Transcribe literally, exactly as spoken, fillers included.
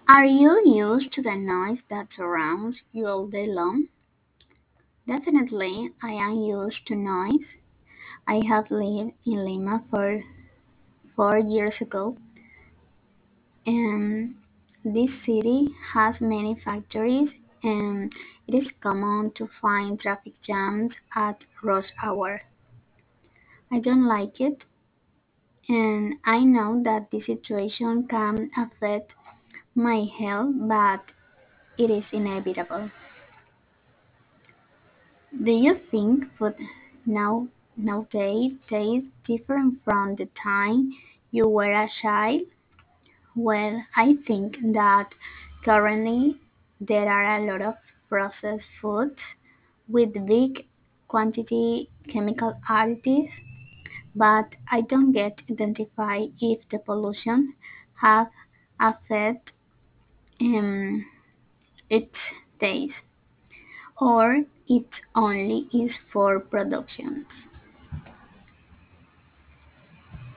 Are you used to the noise that surrounds you all day long? Definitely, I am used to noise. I have lived in Lima for four years ago, and this city has many factories, and it is common to find traffic jams at rush hour. I don't like it, and I know that this situation can affect my health, but it is inevitable. Do you think food now nowadays tastes different from the time you were a child? Well, I think that currently there are a lot of processed foods with big quantity chemical additives, but I don't get identify if the pollution have affect um, its taste or it only is for production.